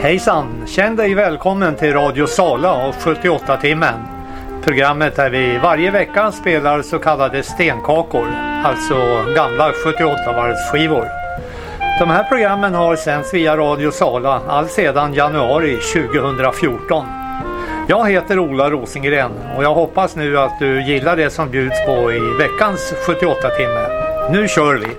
Hejsan, känn dig välkommen till Radio Sala och 78-timmen. Programmet där vi varje vecka spelar så kallade stenkakor, alltså gamla 78-varvsskivor. De här programmen har sänds via Radio Sala all sedan januari 2014. Jag heter Ola Rosengren och jag hoppas nu att du gillar det som bjuds på i veckans 78-timme. Nu kör vi!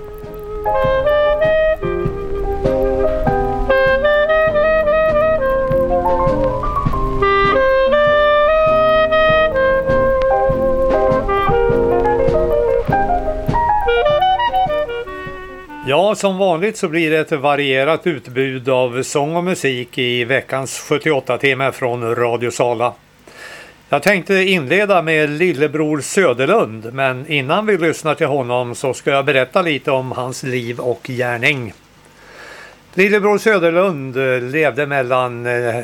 Ja, som vanligt så blir det ett varierat utbud av sång och musik i veckans 78-timme från Radio Sala. Jag tänkte inleda med Lillebror Söderlund, men innan vi lyssnar till honom så ska jag berätta lite om hans liv och gärning. Lillebror Söderlund levde mellan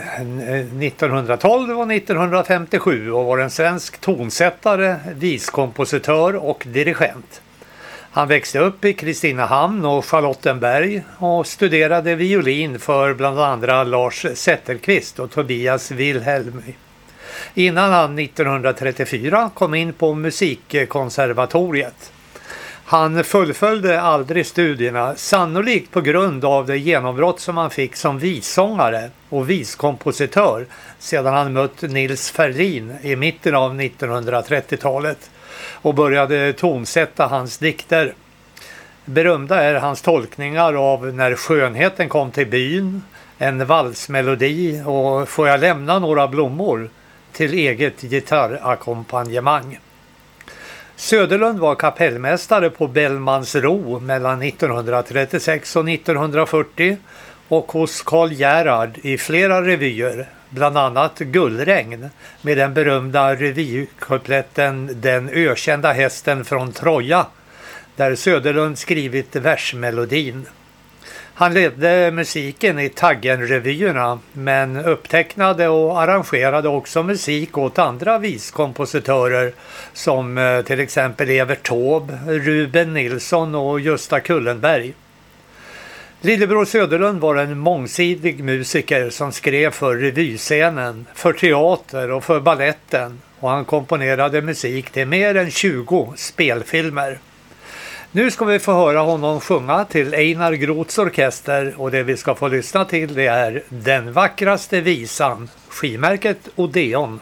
1912 och 1957 och var en svensk tonsättare, viskompositör och dirigent. Han växte upp i Kristinehamn och Charlottenberg och studerade violin för bland andra Lars Zetterqvist och Tobias Wilhelm. Innan han 1934 kom in på musikkonservatoriet. Han fullföljde aldrig studierna, sannolikt på grund av det genombrott som han fick som vissångare och viskompositör sedan han mött Nils Ferlin i mitten av 1930-talet. Och började tonsätta hans dikter. Berömda är hans tolkningar av När skönheten kom till byn, En valsmelodi och Får jag lämna några blommor till eget gitarrakkompanjemang. Söderlund var kapellmästare på Bellmansro mellan 1936 och 1940 och hos Karl Gerhard i flera revyer. Bland annat Gullregn med den berömda revykupletten Den ökända hästen från Troja, där Söderlund skrivit versmelodin. Han ledde musiken i Taggen-revyerna men upptecknade och arrangerade också musik åt andra viskompositörer som till exempel Evert Taube, Ruben Nilsson och Gösta Kullenberg. Lillebror Söderlund var en mångsidig musiker som skrev för revyscenen, för teater och för balletten och han komponerade musik till mer än 20 spelfilmer. Nu ska vi få höra honom sjunga till Einar Groths orkester och det vi ska få lyssna till det är Den vackraste visan, skivmärket Odeon.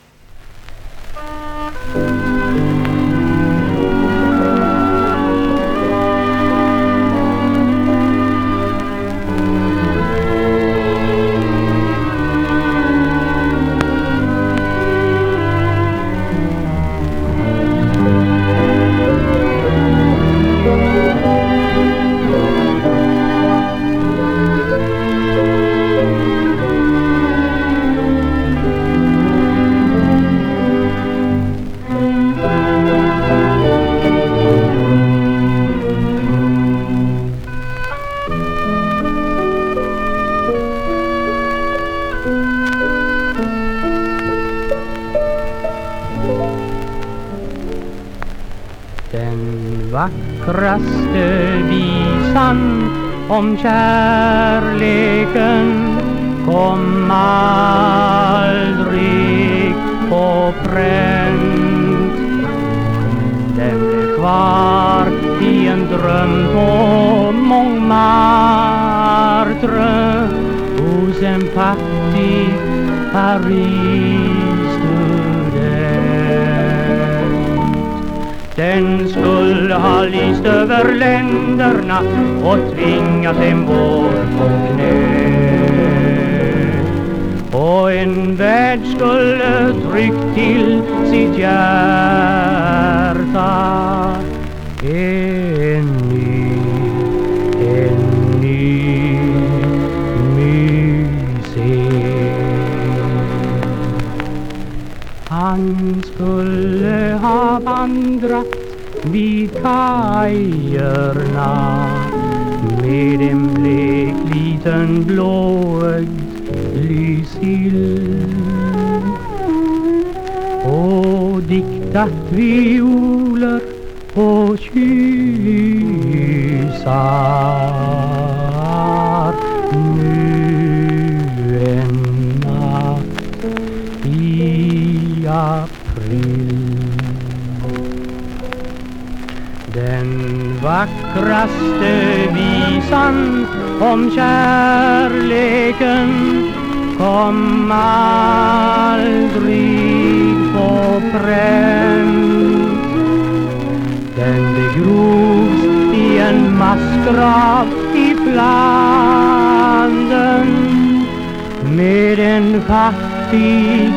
Vackraste visan om kärleken kom aldrig på pränt. Den blev kvar i en dröm på Montmartre hos en fattig Paris-student. Den skulle ha lyst över länderna och tvingat dem bort på knä. Och en värld skulle tryckt till sitt hjärta en ny musik. Han skulle ha vandrat vid kajerna med en blek liten blåögd lysill och diktat violer och kyssar. Nu Den vackraste visan om kärleken kom aldrig på pränt. Den begrovs i en massgrav i Flandern med en fattig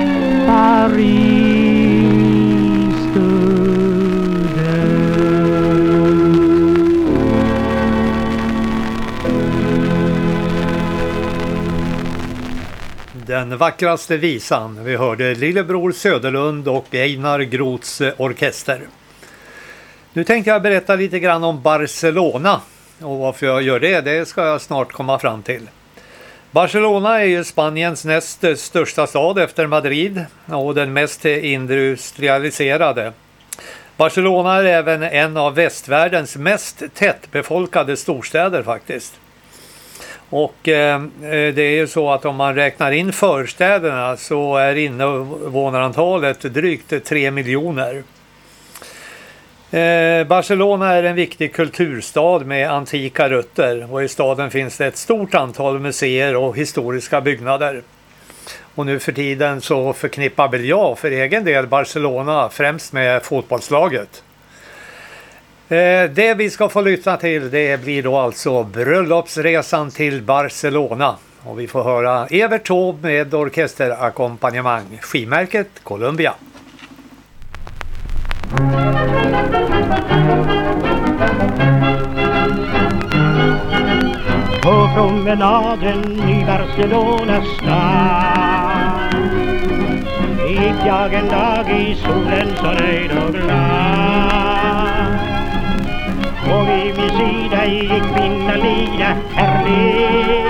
Den vackraste visan. Vi hörde Lillebror Söderlund och Einar Groths orkester. Nu tänkte jag berätta lite grann om Barcelona. Och varför jag gör det ska jag snart komma fram till. Barcelona är ju Spaniens näst största stad efter Madrid och den mest industrialiserade. Barcelona är även en av västvärldens mest tättbefolkade storstäder faktiskt. Och det är ju så att om man räknar in förstäderna så är invånarantalet drygt 3 miljoner. Barcelona är en viktig kulturstad med antika rötter och i staden finns det ett stort antal museer och historiska byggnader. Och nu för tiden så förknippar väl jag för egen del Barcelona främst med fotbollslaget. Det vi ska få lyssna till det blir då alltså bröllopsresan till Barcelona. Och vi får höra Evert Taube med orkesterakkompanjemang, skivmärket Columbia. På promenaden i Barcelonas stad gick jag en dag i solen så nöjd och glad. Och vid min sida gick min Alida härlig.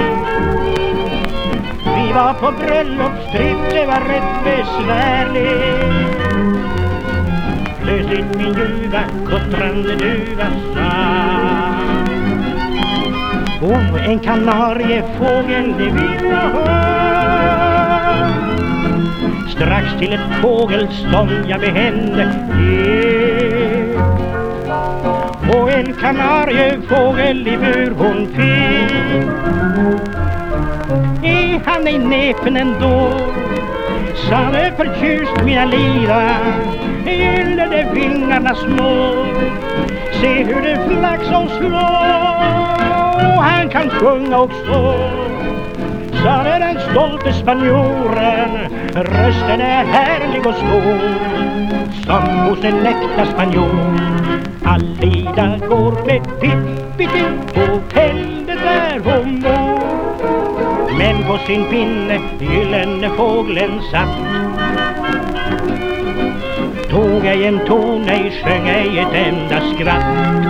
Vi var på bröllopstripp, det var rätt besvärligt. Plötsligt min ljuva, kuttrande duva sa: oh, en kanariefågel, det vill jag ha. Strax till ett fågelstånd jag behände gick. Och en kanariefågel i bur hon fick. Är han ej näpen ändå, sa det förtjust mina lira. Gillar det vingarna små, se hur det flaxar och slår. Han kan sjunga också, sa det den stolte spanjoren. Rösten är härlig och stor, som hos en äkta spanjor. Alida går med Pippi på fältet där hon bor. Men på sin pinne gyllene fågeln satt. Tog ej en ton, ej sjöng ej ett enda skratt.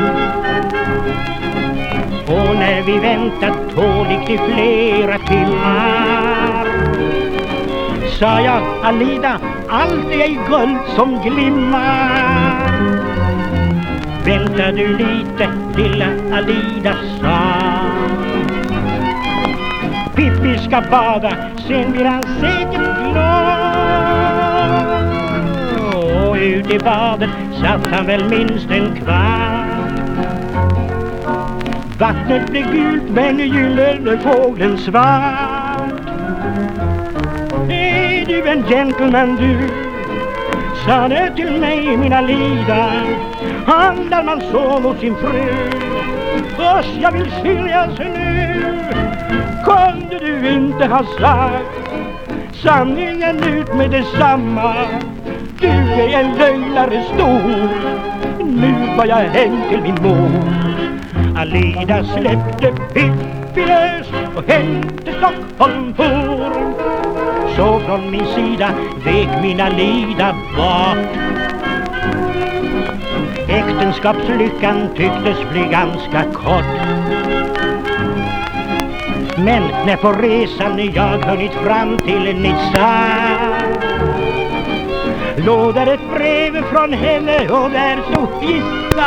Och när vi väntat tåligt i flera timmar sa jag: Alida, allt är ej guld som glimmar. Vänta du lite, lilla Alida, sa. Pippi ska bada, sen blir han säkert glad. Och ut i badet satt han väl minst en kvart. Vattnet blev gult men gyllene fågeln svart. Är du en gentleman du, sa det till mig min Alida. Handlar man så mot sin fru, först jag vill skiljas nu. Kunde du inte ha sagt sanningen ut med detsamma? Du är en lögnare stor, nu var jag hem till min mor. Alida släppte Pippi lös och hem till Stockholm for. Så från min sida vek min Alida bort. Äktenskapslyckan tycktes bli ganska kort. Men när på resan jag hunnit fram till Nizza låg där ett brev från henne och där stod gissa: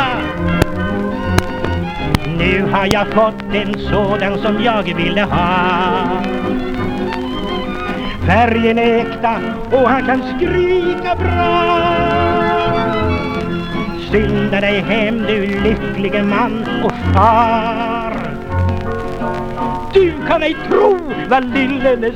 nu har jag fått en sådan som jag ville ha. Färgen är äkta och han kan skrika bra. skynda dig hem, du lycklige man och far. Du kan ej tro vad lillen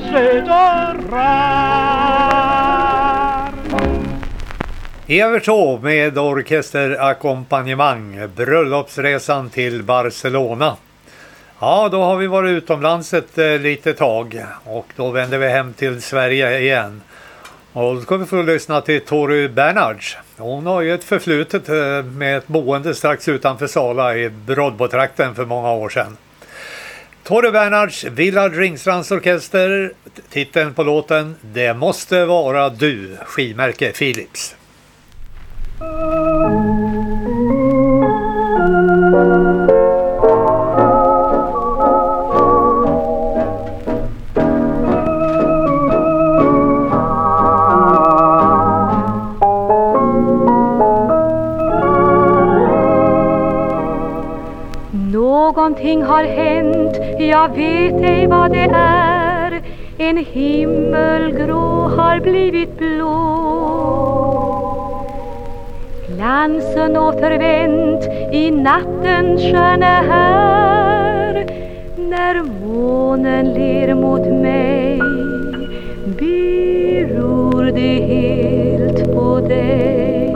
södrar. Evert Taube med orkesterakkompanjemang, bröllopsresan till Barcelona. Ja, då har vi varit utomlands ett litet tag och då vänder vi hem till Sverige igen. Och då ska vi få lyssna till Tori Bernhards. Hon har ju ett förflutet med ett boende strax utanför Sala i Brodbotrakten för många år sedan. Tori Bernhards, Villard Ringstrands orkester, titeln på låten Det måste vara du, skivmärke Philips. Någonting har hänt, jag vet ej vad det är. En himmelgrå har blivit blå. Glansen återvänt i nattens stjärna här. När månen ler mot mig beror det helt på dig.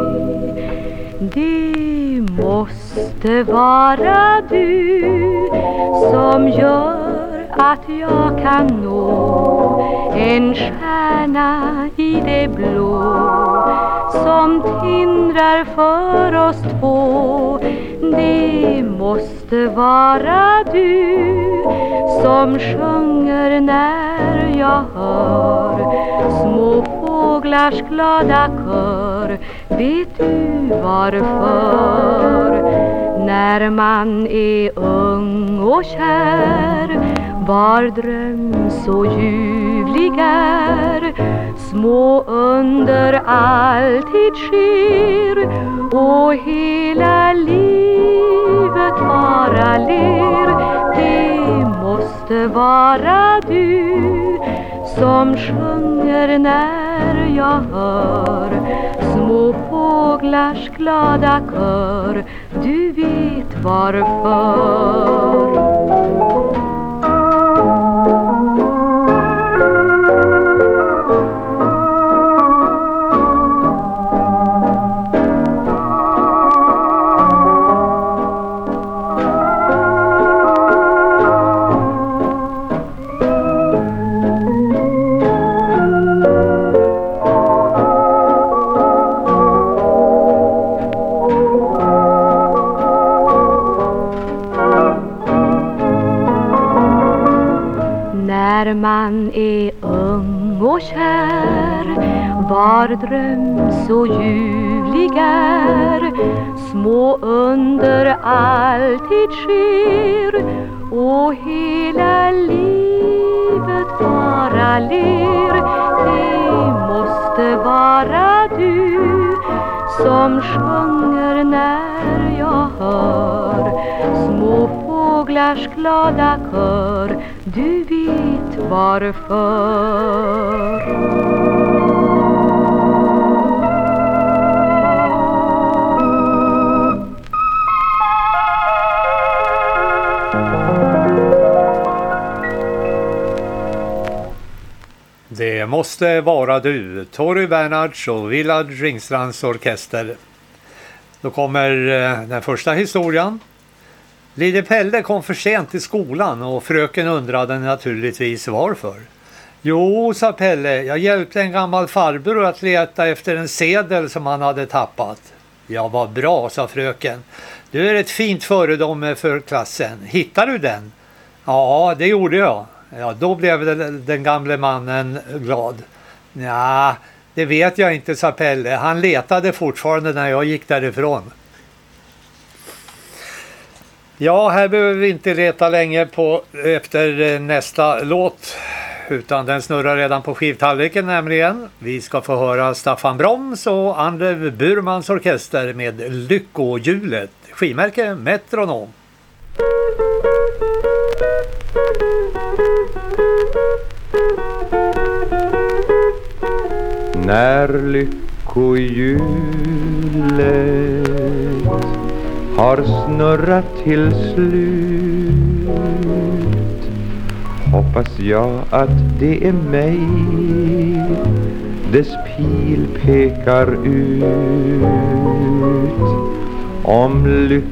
Det måste vara du som gör att jag kan nå en stjärna i det blå som tindrar för oss två. Det måste vara du som sjunger när jag hör små fåglars glada kör. Vet du varför? När man är ung och kär, var dröm så ljuvlig är, små under alltid sker och hela livet bara ler. Det måste vara du som sjunger när jag hör små fåglars glada kör. Du vet varför. När man är ung och kär, var dröm så ljuvlig är, små under alltid sker och hela livet bara ler. Det måste vara du som sjunger när jag hör små fåglars glada kör. Du vet varför. Det måste vara du, Tori Bernhards och Villard Ringstrands orkester. Då kommer den första historien. Lille Pelle kom för sent till skolan och fröken undrade naturligtvis varför. Jo, sa Pelle, jag hjälpte en gammal farbror att leta efter en sedel som han hade tappat. Ja, vad bra, sa fröken. Du är ett fint föredöme för klassen. Hittar du den? Ja, det gjorde jag. Ja, då blev den gamle mannen glad. Ja, det vet jag inte, sa Pelle. Han letade fortfarande när jag gick därifrån. Ja, här behöver vi inte leta länge efter nästa låt, utan den snurrar redan på skivtallriken nämligen. Vi ska få höra Staffan Broms och Andrew Burmans orkester med Lyckohjulet, skivmärke Metronom. När lyckohjulet har snurrat till slut. Hoppas jag att det är mig dess pil pekar ut. Om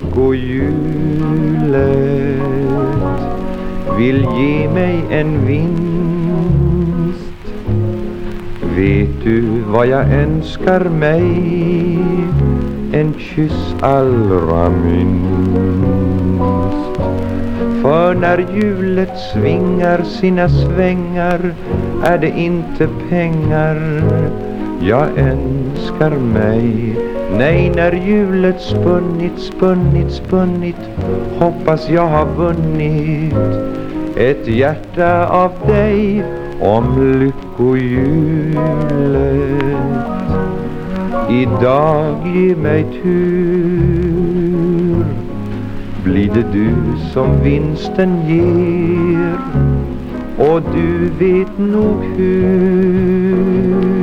lyckohjulet vill ge mig en vinst. Vet du vad jag önskar mig? En kyss allra minst. För när hjulet svingar sina svängar är det inte pengar jag önskar mig. Nej, när hjulet spunnit hoppas jag ha vunnit ett hjärta av dig. Om lyckohjulet idag ger mig tur, blir det du som vinsten ger, och du vet nog hur.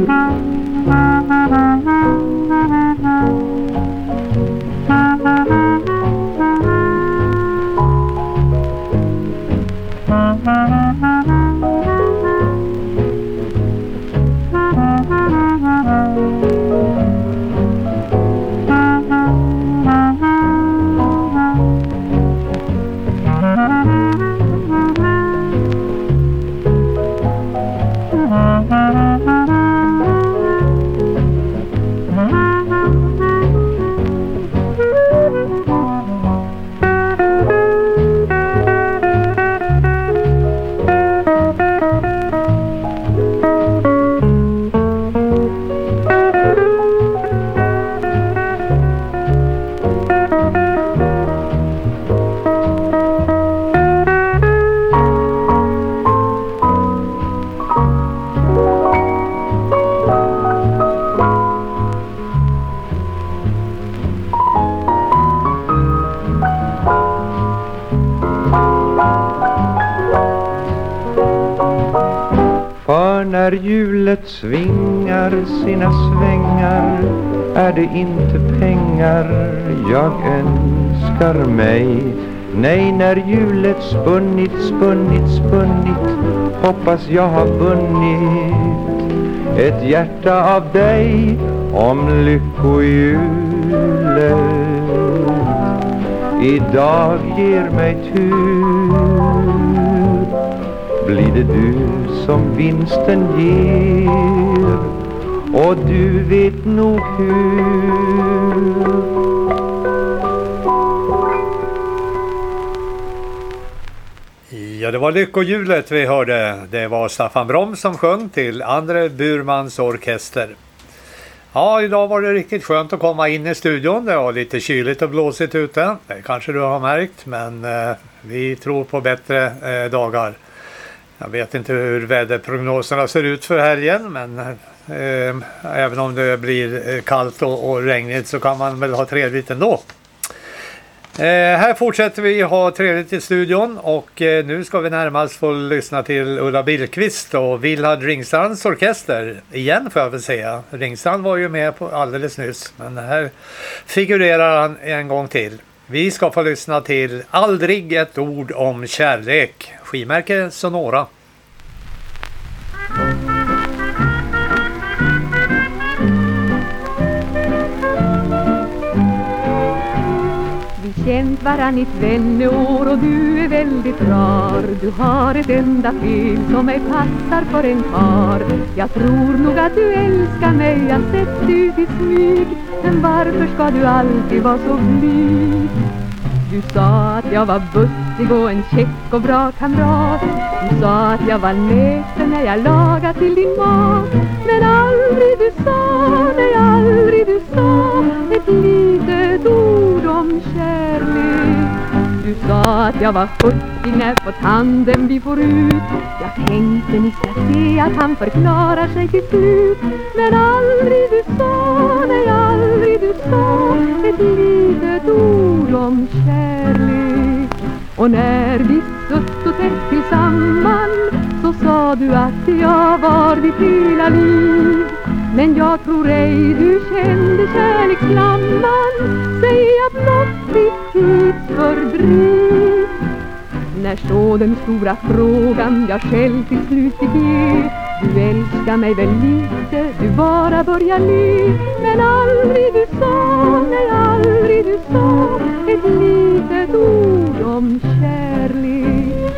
När hjulet svingar sina svängar är det inte pengar jag önskar mig. Nej, när hjulet spunnit hoppas jag ha vunnit ett hjärta av dig. Om lyckohjulet idag ger mig tur, blir det du som vinsten ger, och du vet nog hur. Ja, det var lyckohjulet vi hörde. Det var Staffan Bromsson som sjöng till Andre Burmans orkester. Ja, idag var det riktigt skönt att komma in i studion. Det var lite kyligt och blåsigt ute. Det kanske du har märkt, men vi tror på bättre dagar. Jag vet inte hur väderprognoserna ser ut för helgen, men även om det blir kallt och regnigt så kan man väl ha trevligt ändå. Här fortsätter vi ha trevligt i studion, och nu ska vi närmast få lyssna till Ulla Billqvist och Willard Ringstrands orkester. Igen får jag väl säga. Ringstrand var ju med på alldeles nyss, men här figurerar han en gång till. Vi ska få lyssna till Aldrig ett ord om kärlek. Skivmärke Sonora. Vi känt varann i 20 år och du är väldigt rar. Du har ett enda fel som mig passar för en kar. Jag tror nog att du älskar mig, jag sett ut i smyg. Men varför ska du alltid vara så blyg? Du sa att jag var bussig och en check och bra kamrat. Du sa att jag var näsen när jag lagade till din mat. Men aldrig du sa, nej aldrig du sa ett litet ord om kärlek. Du sa att jag var hurtig när på tanden vi får ut. Jag tänkte ni ska se att han förklarar sig till slut. Men aldrig du sa, nej aldrig du sa ett litet ord om kärlek. Och när vi sutt och tätt tillsammans så sa du att jag var ditt hela liv. Men jag tror ej du kände kärleksflamman. Säg jag blott ditt tidsfördriv. När så den stora frågan jag själv till slut fick ge, du älskar mig väl lite, du bara börjar le. Men aldrig du sa, nej aldrig du sa ett litet ord om kärlek.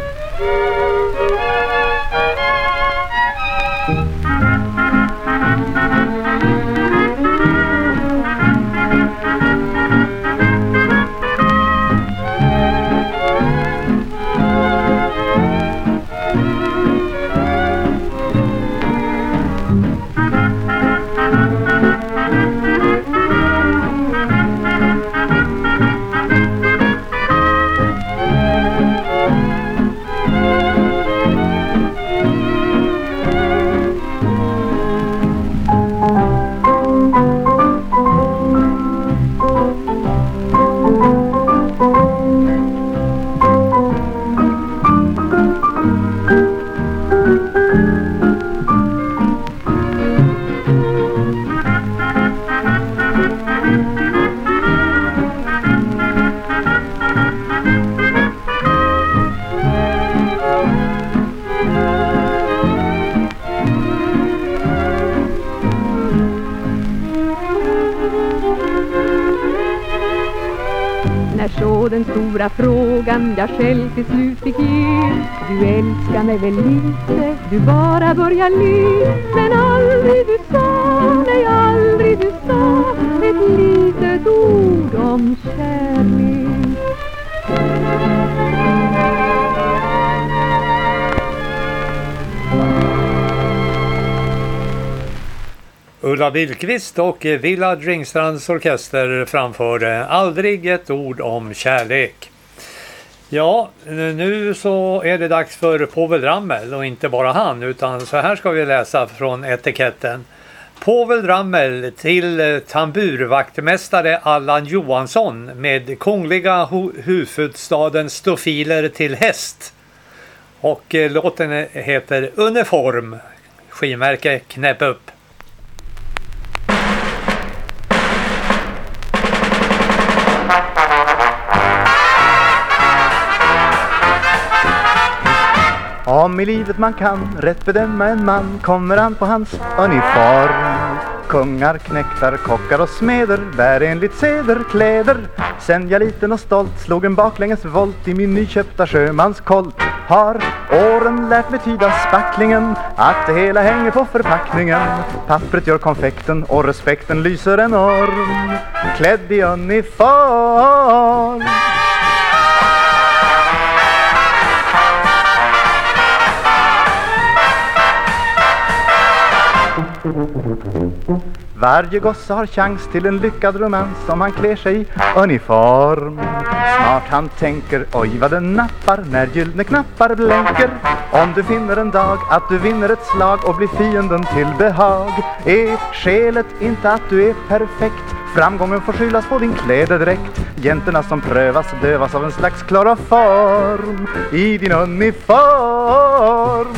Den stora frågan jag själv till slut fick ge, du älskar mig väl lite, du bara börjar le. Men aldrig du sa, nej aldrig du sa ett litet ord om kärlek. Ulla Billqvist och Villard Ringstrands orkester framförde Aldrig ett ord om kärlek. Ja, nu så är det dags för Povel Ramel, och inte bara han, utan så här ska vi läsa från etiketten. Povel Ramel till tamburvaktmästare Allan Johansson med kungliga huvudstadens stofiler till häst. Och låten heter Uniform, skivmärke Knäpp upp. Om i livet man kan rätt bedöma en man kommer an på hans uniform. Kungar, knäktar, kockar och smeder bär enligt seder kläder. Sen jag liten och stolt slog en baklänges volt i min nyköpta sjömanskolt. Har åren lärt mig tyda spacklingen, att det hela hänger på förpackningen. Pappret gör konfekten och respekten lyser enorm, klädd i uniform. Varje gosse har chans till en lyckad romans om han klär sig i uniform. Snart han tänker, oj vad den nappar när gyllene knappar blänker. Om du finner en dag att du vinner ett slag och blir fienden till behag, är skälet inte att du är perfekt. Framgången får skyllas på din klädedräkt. Jäntorna som prövas dövas av en slags kloroform i din uniform.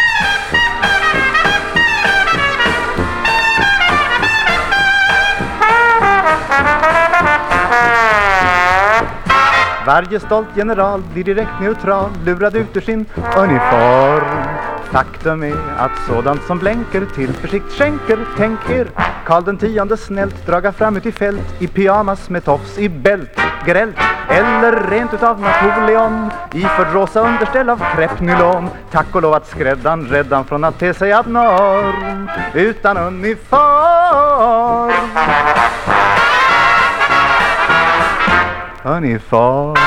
Varje stolt general blir direkt neutral, lurad ut ur sin uniform. Faktum är att sådant som blänker tillförsikt skänker. Tänk er, Karl den 10:e snällt draga fram ut i fält i pyjamas med tofs i bält, grällt. Eller rent utav Napoleon i fördråsa underställ av kreppnylon. Tack och lov att skräddan räddan från att te sig abnorm utan uniform. Uniform.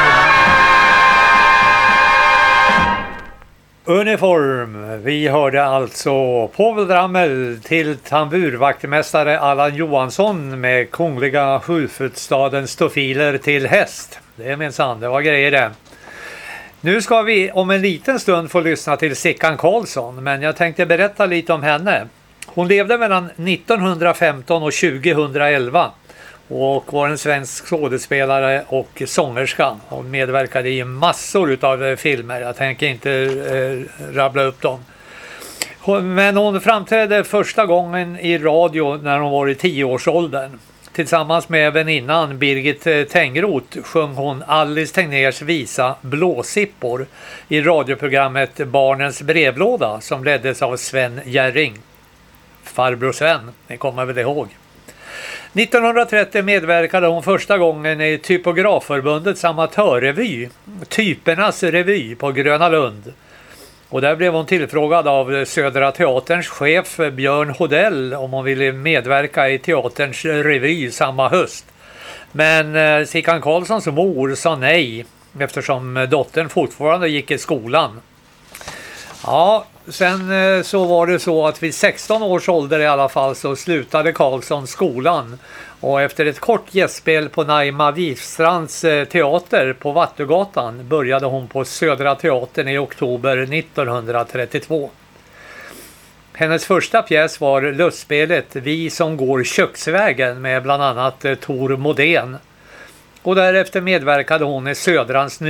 Uniform. Vi hörde alltså Povel Ramel till tamburvaktmästare Allan Johansson med kungliga huvudstadens stofiler till häst. Det är minsann, det var grejer det. Nu ska vi om en liten stund få lyssna till Sickan Karlsson, men jag tänkte berätta lite om henne. Hon levde mellan 1915 och 2011 och var en svensk skådespelare och sångerska. Hon medverkade i massor av filmer, jag tänker inte rabbla upp dem. Men hon framträdde första gången i radio när hon var i 10-årsåldern. Tillsammans med väninnan Birgit Tengroth sjöng hon Alice Tegnérs visa Blåsippor i radioprogrammet Barnens brevlåda som leddes av Sven Jerring. Farbror Sven, ni kommer väl ihåg. 1930 medverkade hon första gången i Typografförbundets amatörrevy, Typernas revy på Gröna Lund. Och där blev hon tillfrågad av Södra Teaterns chef Björn Hodell om hon ville medverka i teaterns revy samma höst. Men Sickan Karlssons mor sa nej eftersom dottern fortfarande gick i skolan. Ja, sen så var det så att vid 16 års ålder i alla fall så slutade Karlsson skolan. Och efter ett kort gästspel på Naima Wifstrands teater på Vattugatan började hon på Södra Teatern i oktober 1932. Hennes första pjäs var lustspelet Vi som går köksvägen med bland annat Tor Modén. Och därefter medverkade hon i Södrans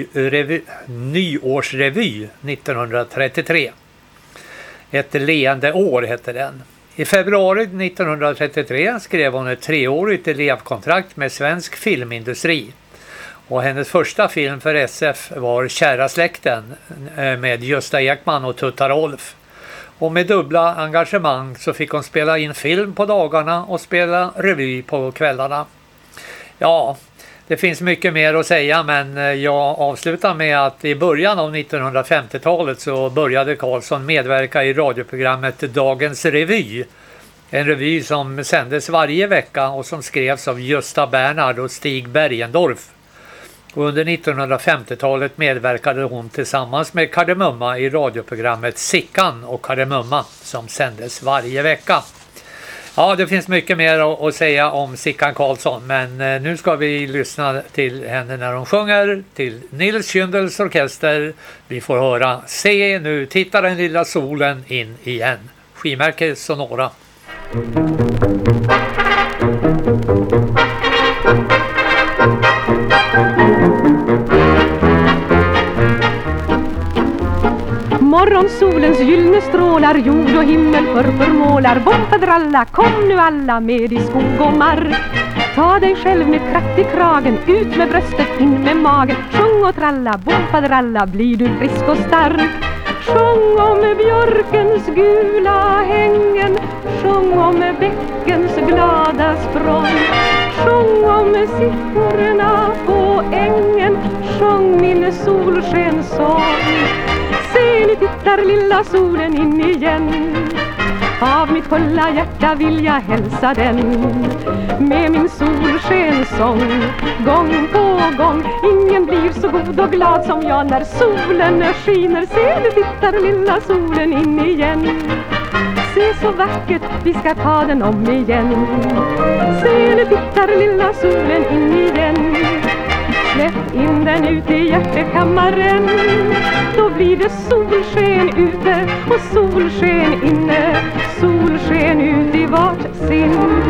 nyårsrevy 1933. Ett leende år hette den. I februari 1933 skrev hon ett 3-årigt elevkontrakt med Svensk Filmindustri. Och hennes första film för SF var Kära släkten med Gösta Ekman och Tutta Rolf. Och med dubbla engagemang så fick hon spela in film på dagarna och spela revy på kvällarna. Ja, det finns mycket mer att säga, men jag avslutar med att i början av 1950-talet så började Karlsson medverka i radioprogrammet Dagens revy. En revy som sändes varje vecka och som skrevs av Gösta Bernhard och Stig Bergendorf. Och under 1950-talet medverkade hon tillsammans med Kardemumma i radioprogrammet Sickan och Kardemumma som sändes varje vecka. Ja, det finns mycket mer att säga om Sickan Karlsson, men nu ska vi lyssna till henne när hon sjunger till Nils Kyndels orkester. Vi får höra Se nu tittar den lilla solen in igen. Skimärke Sonora. Morgonsolens gyllene strålar jord och himmel förmålar. Bomfadralla, kom nu alla med i skog och mark. Ta dig själv med kraft i kragen, ut med bröstet, in med magen. Sjung och tralla, bomfadralla, blir du frisk och stark. Sjung om björkens gula hängen, sjung om bäckens glada språng. Sjung om sipporna på ängen, sjung min solskenssång. Se, nu tittar lilla solen in igen. Av mitt fulla hjärta vill jag hälsa den med min solskenssång. Gång på gång, ingen blir så god och glad som jag när solen skiner. Se, nu tittar lilla solen in igen. Se så vackert, vi ska ta den om igen. Se, nu tittar lilla solen in igen. Släpp in den ut i hjärtekammaren. Då blir det solsken ute och solsken inne. Solsken ut i vart sin.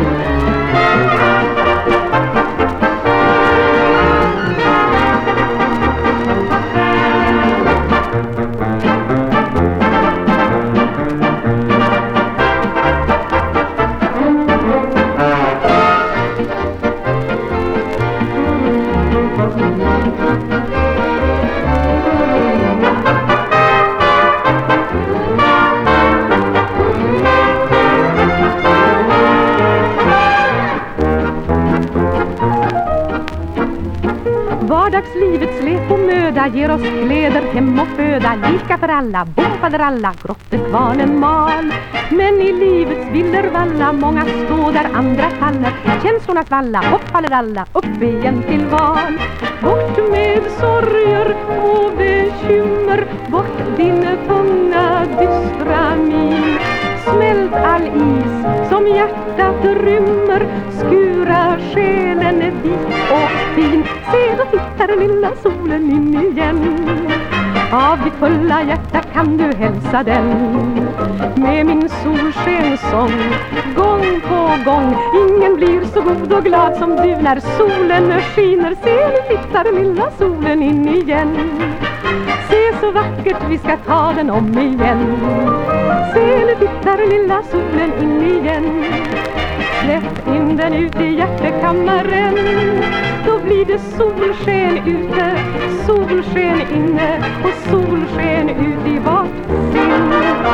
Vardagslivets lek och möda ger oss kläder, hem och föda. Lika för alla, bomfadralla, grottekvarnen mal. Men i livets villervalla, många står där andra faller. Känslornas valla, hoppfaller alla, upp igen till val. Bort med sorger och bekymmer, bort din tunga dystra min. Smält all is som hjärtat rymmer, skura själen vit och fin. Se, då tittar lilla solen in igen. Av ditt fulla hjärta kan du hälsa den med min solskenssång. Gång på gång, ingen blir så god och glad som du när solen skiner. Se, nu tittar lilla solen in igen. Se så vackert, vi ska ta den om igen. Se, nu tittar lilla solen in igen. släpp in den ut i hjärtekammaren. Då blir det solsken ute, solsken inne och solsken ut i vart sin.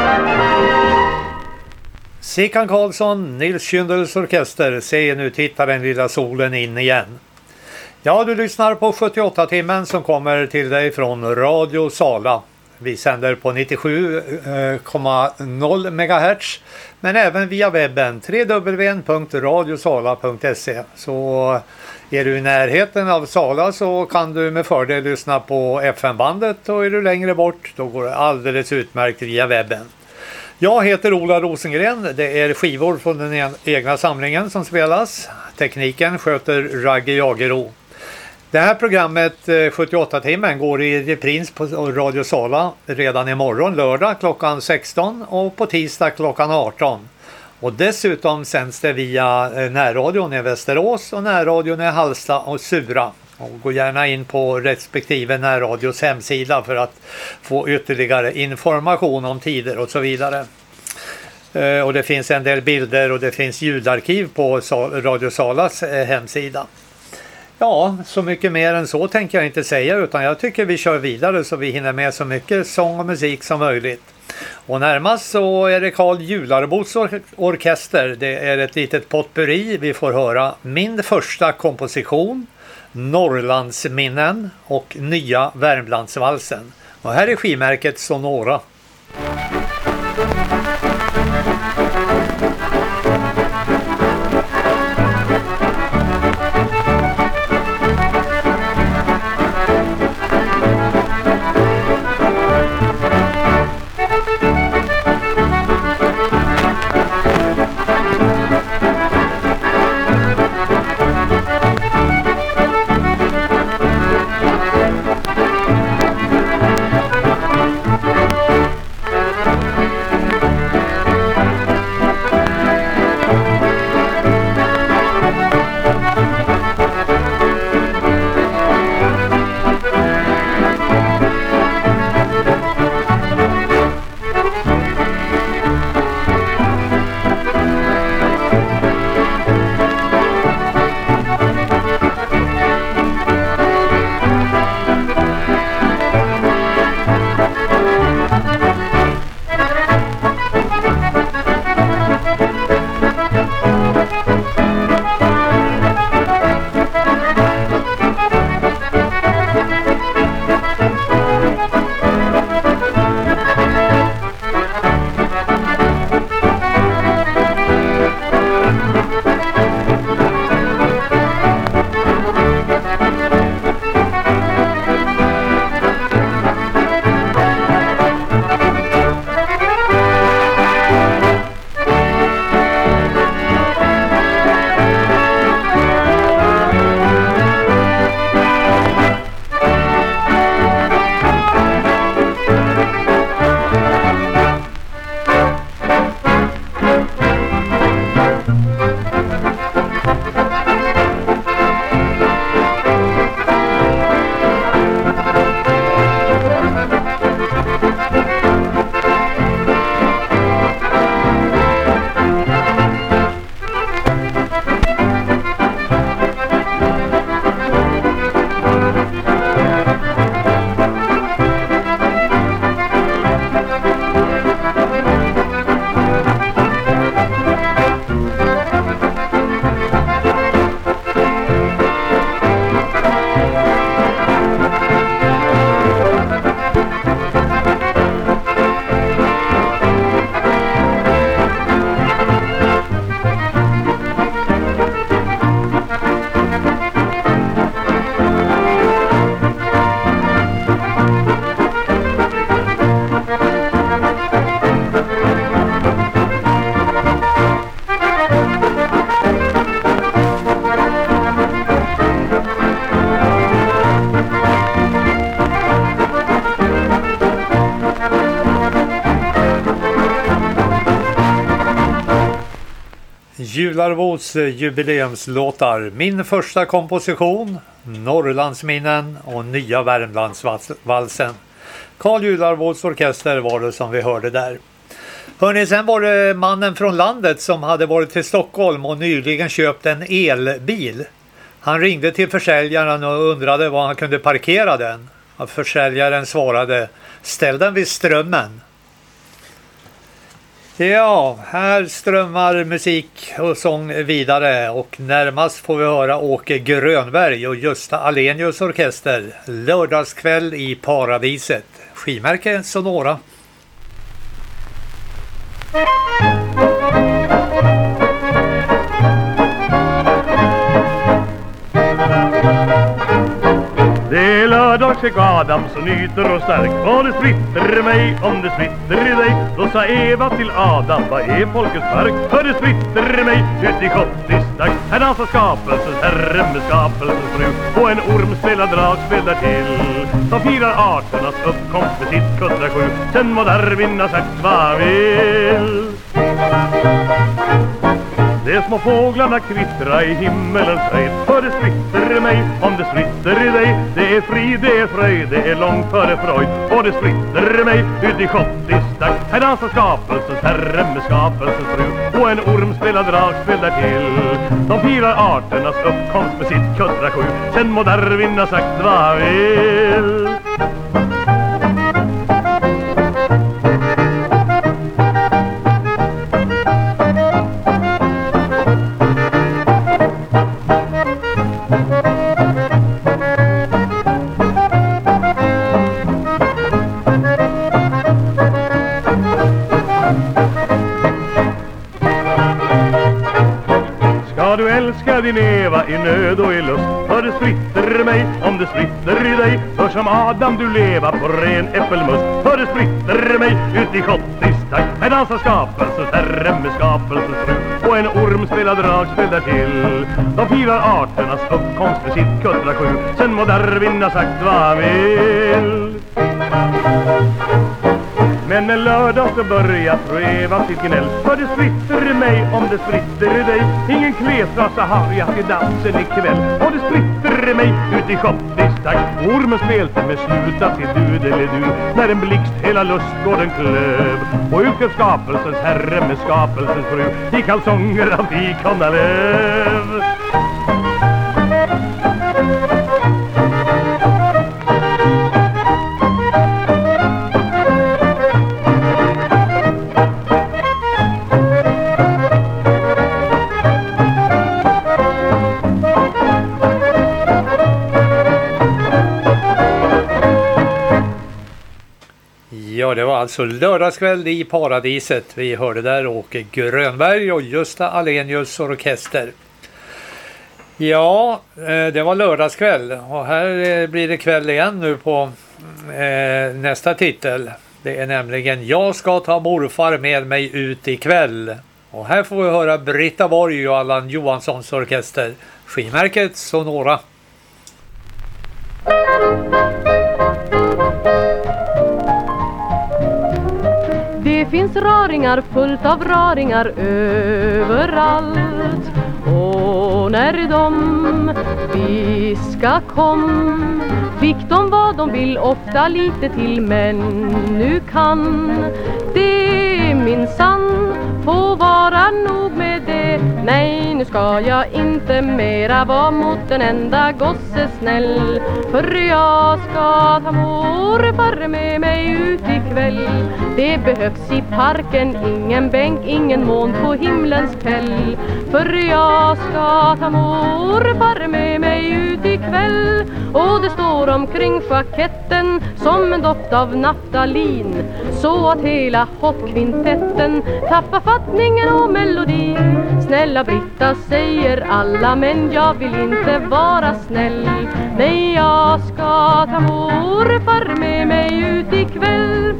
Sickan Karlsson, Nils Kyndels orkester, se nu tittar den lilla solen in igen. Ja, du lyssnar på 78-timmen som kommer till dig från Radio Sala. Vi sänder på 97,0 MHz, men även via webben www.radiosala.se. Så är du i närheten av Sala så kan du med fördel lyssna på FM-bandet, och är du längre bort då går det alldeles utmärkt via webben. Jag heter Ola Rosengren, det är skivor från den egna samlingen som spelas. Tekniken sköter Ragge Jagero. Det här programmet 78-timmen går i repris på Radio Sala redan imorgon lördag klockan 16 och på tisdag klockan 18. Och dessutom sänds det via närradion i Västerås och närradion i Halsta och Sura. Och gå gärna in på respektive närradios hemsida för att få ytterligare information om tider och så vidare. Och det finns en del bilder och det finns ljudarkiv på Radio Salas hemsida. Ja, så mycket mer än så tänker jag inte säga, utan jag tycker vi kör vidare så vi hinner med så mycket sång och musik som möjligt. Och närmast så är det Carl Jularbots orkester. Det är ett litet potpurri. Vi får höra min första komposition, Norrlandsminnen och nya Värmlandsvalsen. Och här är skivmärket Sonora. Jularbots jubileumslåtar. Min första komposition, Norrlandsminnen och nya Värmlandsvalsen. Carl Jularbots orkester var det som vi hörde där. Hörrni, sen var det mannen från landet som hade varit till Stockholm och nyligen köpt en elbil. Han ringde till försäljaren och undrade var han kunde parkera den. Och försäljaren svarade, ställ den vid strömmen. Ja, här strömmar musik och sång vidare och närmast får vi höra Åke Grönberg och Gösta Alenius orkester. Lördagskväll i paradiset. Skivmärke Sonora. Det är lördagskäck Adam som nyter och stark. Vad det splitter mig om det splitter i dig. Då sa Eva till Adam, vad är folkets park? För det splitter mig ut i kottistack. Här dansar skapelsens herre med skapelsens fru. Och en orm spelar dragspel där till. De firar arternas uppkomst med sitt 107. Sen må Darwin ha sagt vad vill. De små fåglarna kvittra i himmelens höjd. För det splitter mig om det splitter i dig. Det är fri, det är fröjd, det är långt före Freud. Och det splitter mig ut i kottistack. Här dansar skapelsens herre med skapelsens fru. Och en orm spelar dragspel där till. De firar arternas uppkomst med sitt 107. Sen må Darwin ha sagt vad vill. Älska din Eva i nöd och i lust. För det splitter mig om det splitter i dig. För som Adam du leva på ren äppelmust. För det splitter mig ut i kottistack. Här dansar skapelsens herre med skapelsens fru. Och en orm spelar dragspel där till. De firar arternas uppkomst med sitt 107. Sen må Darwin ha sagt vad vill. Men en lördag så börjar fru Eva sitt gnäll. För det splitter i mig om det splitter i dig. Ingen klätrasa har jag till dansen ikväll. Och det splitter i mig ut i kottistack. Ormen spelte med sluta till du. När en blixt hela lustgården klöv. Och ut skapelsens herre med skapelsens fru. I kalsonger av fikonalöv. Ja, det var alltså lördagskväll i paradiset. Vi hörde där Åke Grönberg och Gösta Alenius orkester. Ja, det var lördagskväll och här blir det kväll igen nu på nästa titel. Det är nämligen Jag ska ta morfar med mig ut ikväll. Och här får vi höra Britta Borg och Allan Johanssons orkester. Skivmärket Sonora. Det finns raringar, fullt av raringar överallt. Och när de viska kom fick de vad de vill, ofta lite till. Men nu kan det minsann få vara nog med det. Nej, nu ska jag inte mera vara mot en enda gosse snäll. För jag ska ta morfar med mig ut ikväll. Det behövs i parken ingen bänk, ingen mån på himlens päll. För jag ska ta morfar med mig ut ikväll. Och det står omkring schaketten som en doft av naftalin. Så att hela hockkvintetten tappar fattningen och melodin. Snälla Britta säger alla, men jag vill inte vara snäll. Nej, jag ska ta morfar med mig ut ikväll.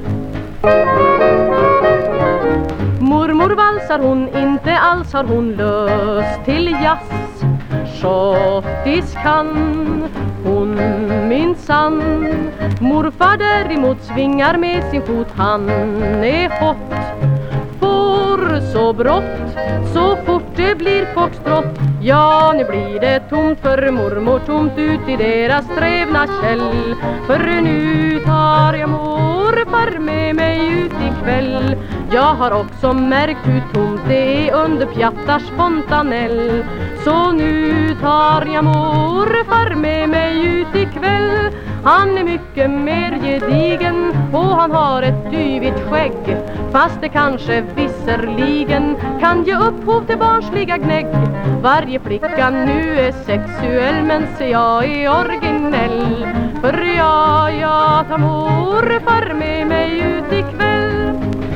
Mormor valsar hon, inte alls har hon lust till jazz. Schottis kan hon minsann. Morfar däremot svingar med sin fot, han är hot. Får så brått, så fort det blir foxtrott. Ja, nu blir det tomt för mormor, tomt ut i deras trävna käll. För nu tar jag morfar med mig ut ikväll. Jag har också märkt hur tomt det är under Pjattars fontanell. Så nu tar jag morfar med mig ut ikväll. Han är mycket mer gedigen och han har ett dyvigt skägg. Fast det kanske visserligen kan ge upphov till barnsliga gnägg. Varje flicka nu är sexuell men se jag är originell. För jag tar morfar med mig ut ikväll.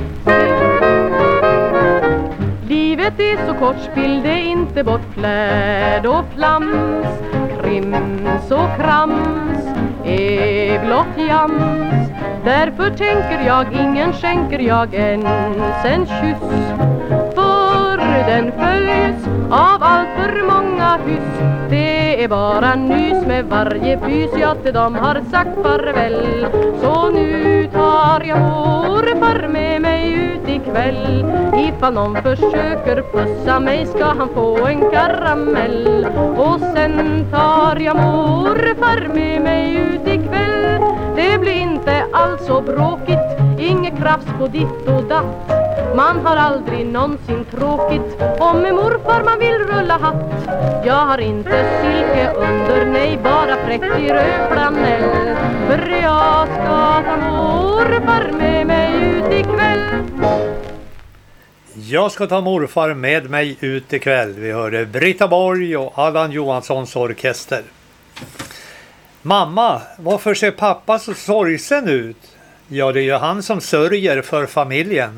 Livet är så kort, spill det inte bort fläd och flams. Krims och krams är blott jams. Därför tänker jag, ingen skänker jag ens en kyss. För den följs av allt för många hyss. Det är bara nys med varje bys, jag till dem har sagt farväl. Så nu tar jag morfar med mig ut ikväll. Ifall någon försöker pussa mig ska han få en karamell. Och sen tar jag morfar med mig ut ikväll. Det blir inte alls så bråkigt, inget krafts på ditt och datt. Man har aldrig någonsin tråkigt om med morfar man vill rulla hatt. Jag har inte silke under, nej bara präktig röd flanell. För jag ska ta morfar med mig ut ikväll. Jag ska ta morfar med mig ut ikväll. Vi hörde Britta Borg och Allan Johanssons orkester. Mamma, varför ser pappa så sorgsen ut? Ja, det är ju han som sörjer för familjen.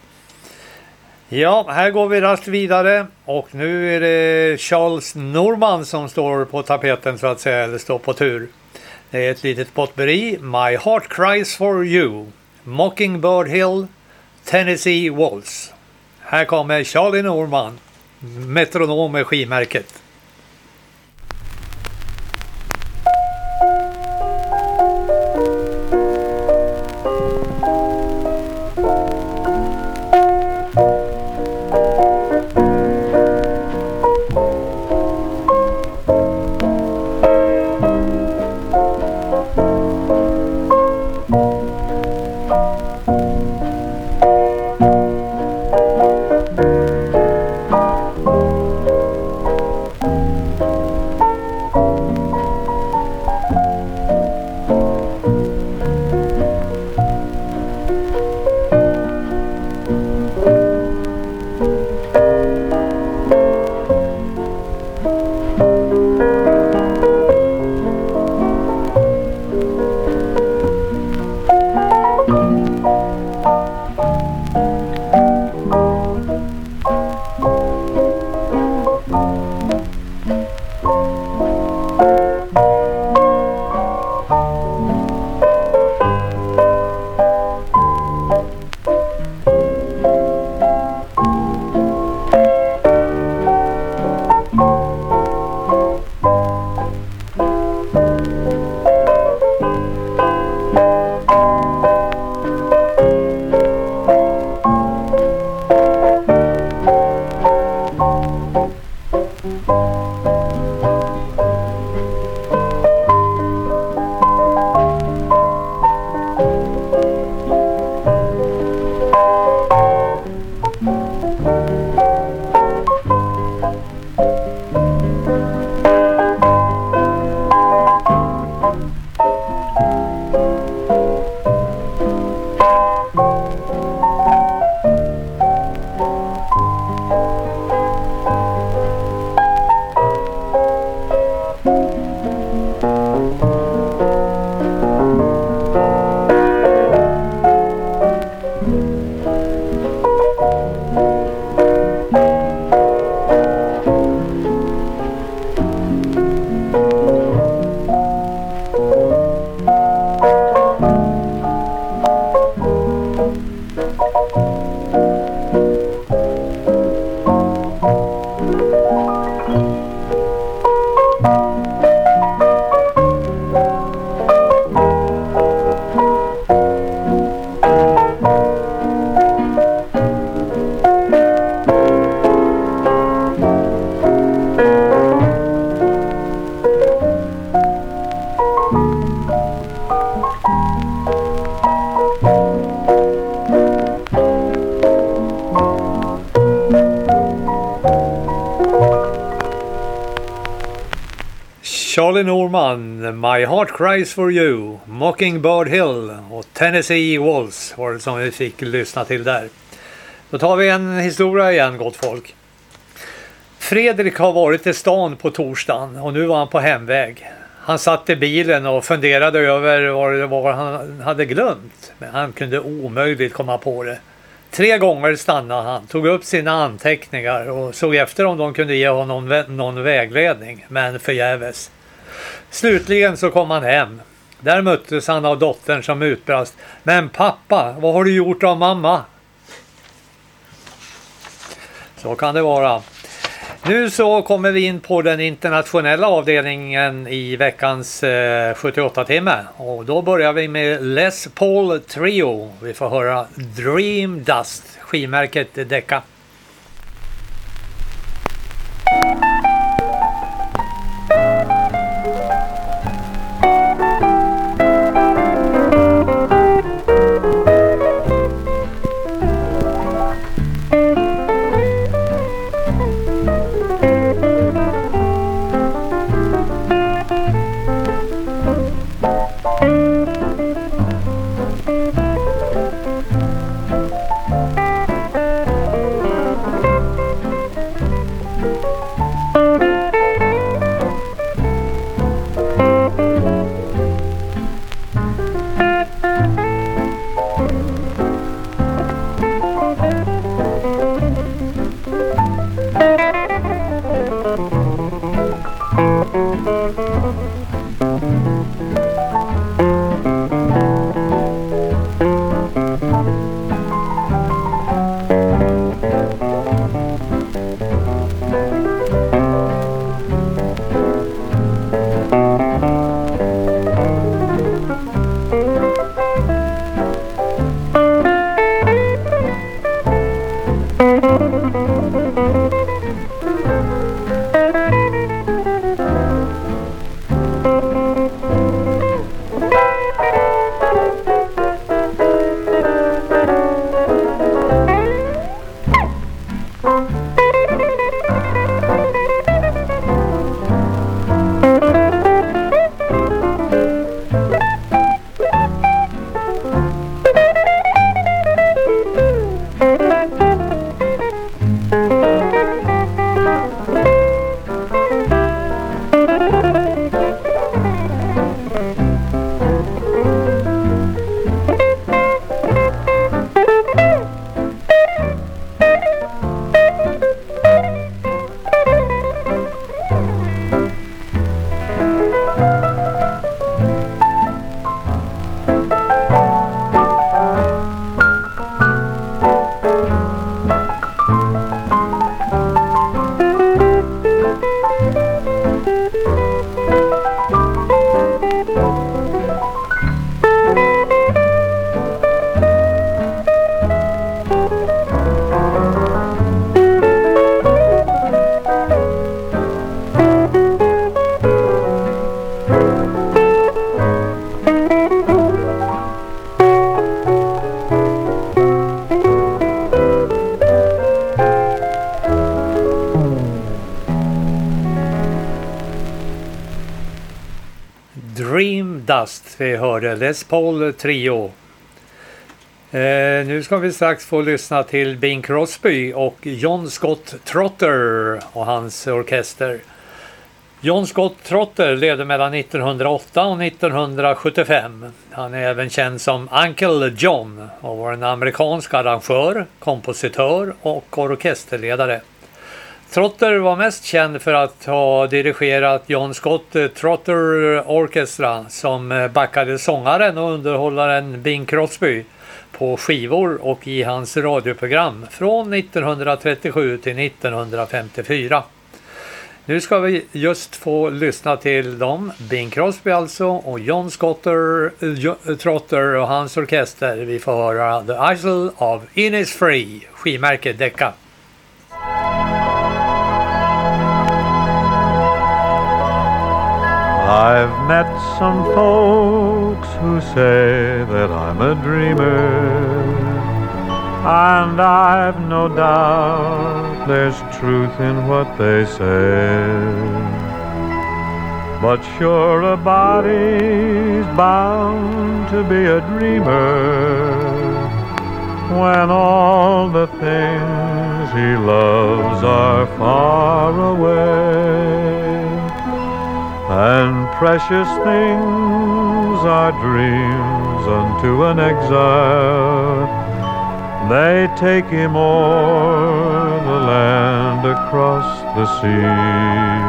Ja, här går vi raskt vidare och nu är det Charles Norman som står på tapeten så att säga, eller står på tur. Det är ett litet potpourri, My Heart Cries For You, Mockingbird Hill, Tennessee Waltz. Här kommer Charlie Norman, metronom med skivmärket. Norman, My Heart Cries For You, Mockingbird Hill och Tennessee Waltz var det som vi fick lyssna till där. Då tar vi en historia igen, gott folk. Fredrik har varit i stan på torsdagen och nu var han på hemväg. Han satt i bilen och funderade över vad det var han hade glömt. Men han kunde omöjligt komma på det. 3 gånger stannade han, tog upp sina anteckningar och såg efter om de kunde ge honom någon vägledning. Men förgäves. Slutligen så kom han hem. Där möttes han av dottern som utbrast: Men pappa, vad har du gjort av mamma? Så kan det vara. Nu så kommer vi in på den internationella avdelningen i veckans 78-timme. Och då börjar vi med Les Paul Trio. Vi får höra Dream Dust, skivmärket Decca. Dream Dust, vi hörde Les Paul Trio. Nu ska vi strax få lyssna till Bing Crosby och John Scott Trotter och hans orkester. John Scott Trotter levde mellan 1908 och 1975. Han är även känd som Uncle John och var en amerikansk arrangör, kompositör och orkesterledare. Trotter var mest känd för att ha dirigerat John Scott Trotter Orchestra som backade sångaren och underhållaren Bing Crosby på skivor och i hans radioprogram från 1937 till 1954. Nu ska vi just få lyssna till dem, Bing Crosby alltså och John Scott Trotter och hans orkester. Vi får höra The Isle of Innisfree, skivmärket Decca. I've met some folks who say that I'm a dreamer, and I've no doubt there's truth in what they say. But sure a body's bound to be a dreamer when all the things he loves are far away, and precious things are dreams unto an exile. They take him o'er the land across the sea,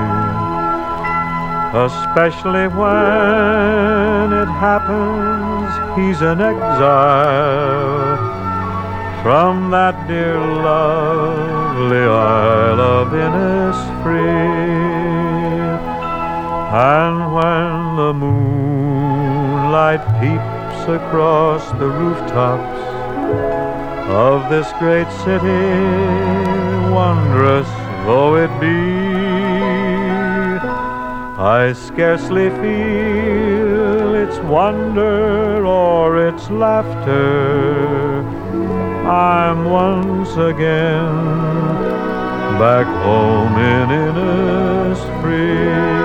especially when it happens he's an exile from that dear lovely isle of Innisfree. And when the moonlight peeps across the rooftops of this great city, wondrous though it be, I scarcely feel its wonder or its laughter. I'm once again back home in Innisfree.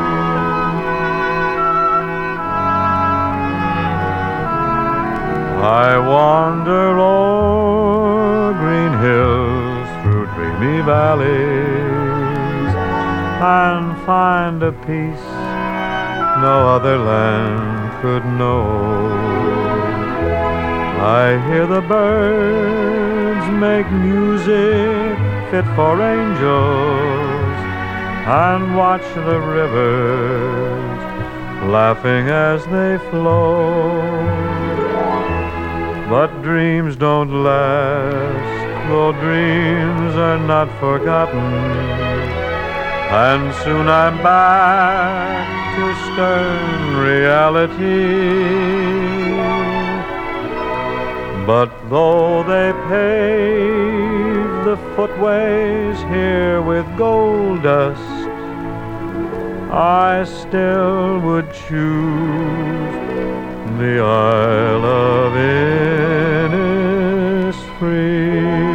I wander o'er green hills, through dreamy valleys, and find a peace no other land could know. I hear the birds make music fit for angels, and watch the rivers laughing as they flow. But dreams don't last, though dreams are not forgotten, and soon I'm back to stern reality. But though they pave the footways here with gold dust, I still would choose the Isle of Innisfree.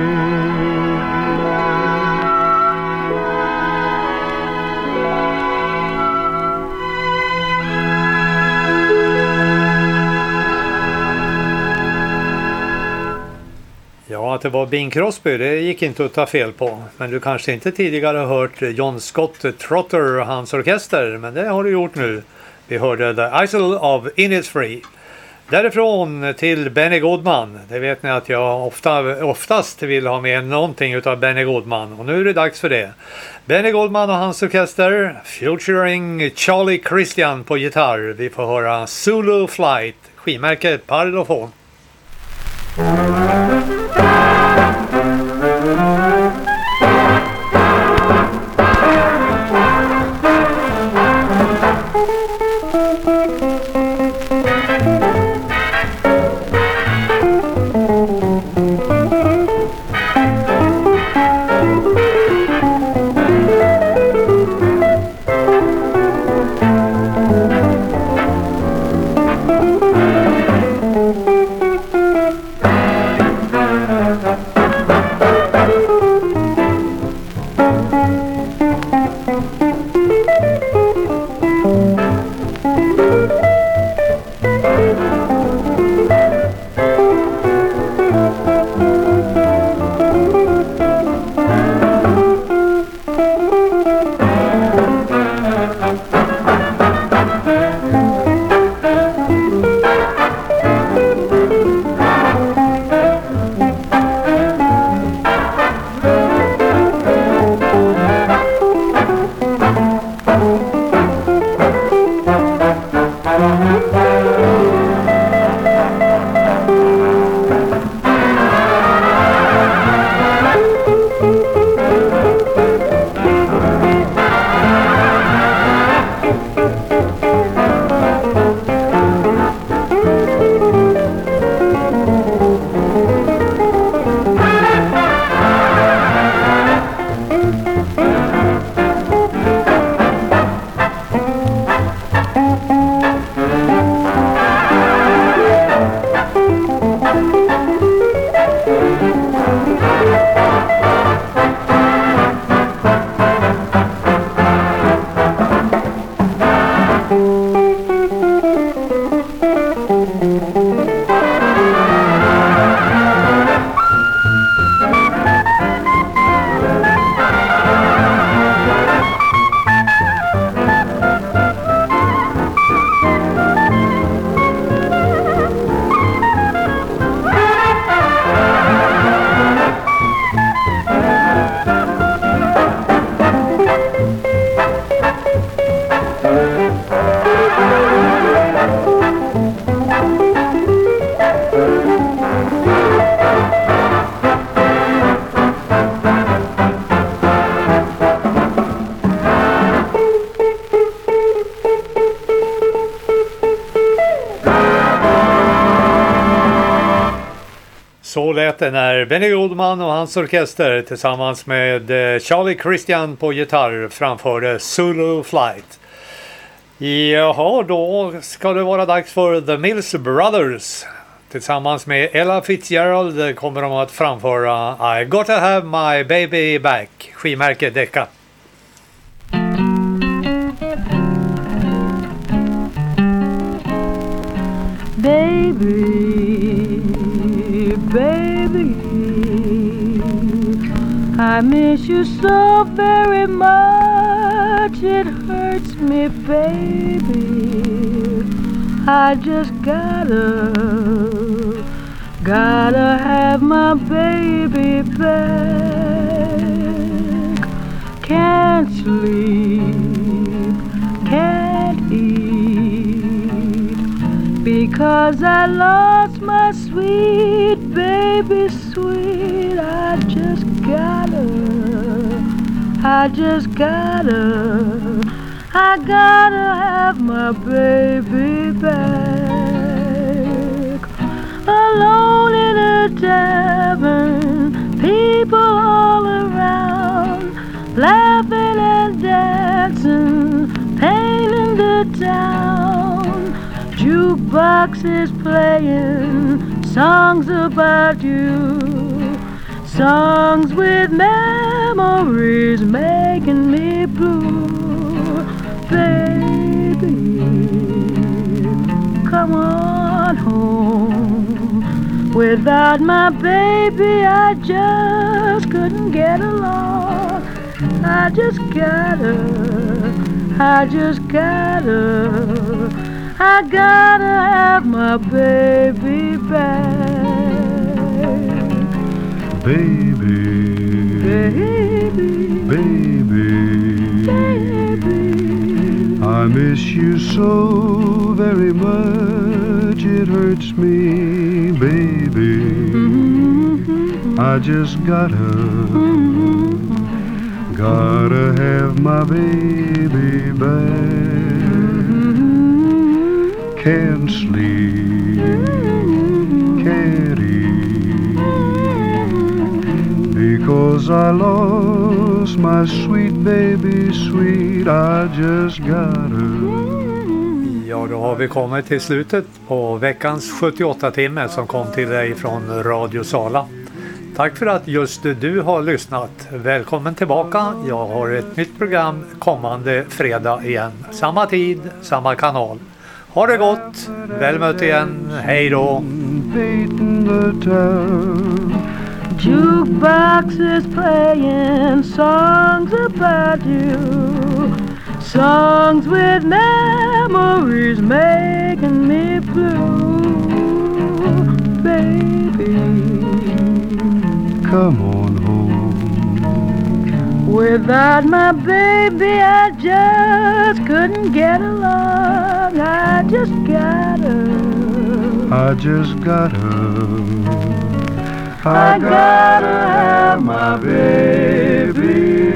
Ja, att det var Bing Crosby, det gick inte att ta fel på. Men du kanske inte tidigare har hört John Scott Trotter och hans orkester, men det har du gjort nu. Vi hörde The Isle of Innisfree. Därifrån till Benny Goodman. Det vet ni att jag oftast vill ha med någonting utav Benny Goodman. Och nu är det dags för det. Benny Goodman och hans orkester, featuring Charlie Christian på gitarr. Vi får höra Zulu Flight, skivmärke Parlophone. Så lät det när Benny Goodman och hans orkester tillsammans med Charlie Christian på gitarr framförde Zulu Flight. Jaha, då ska det vara dags för The Mills Brothers. Tillsammans med Ella Fitzgerald kommer de att framföra I Gotta Have My Baby Back, skivmärke Decca. Baby, baby, I miss you so very much, it hurts me, baby. I just gotta have my baby back. Can't sleep, can't eat, because I lost my sweet baby sweet. I just gotta have my baby back. Alone in a tavern, people all around, laughing and dancing, painting the town. Jukebox is playing songs about you, songs with memories making me blue. Baby, come on home. Without my baby, I just couldn't get along. I just gotta have my baby back. Baby, I miss you so very much, it hurts me, baby. I just gotta have my baby back. Can't sleep, can't eat, because I lost my sweet baby sweet. I just gotta. Ja, då har vi kommit till slutet på veckans 78-timme som kom till dig från Radio Sala. Tack för att just du har lyssnat. Välkommen tillbaka. Jag har ett nytt program kommande fredag igen. Samma tid, samma kanal. Ha det gott. Väl mött igen. Hej då. Jukebox is playing songs about you, songs with memories making me blue. Baby, come on home. Without my baby, I just couldn't get along. I just gotta have my baby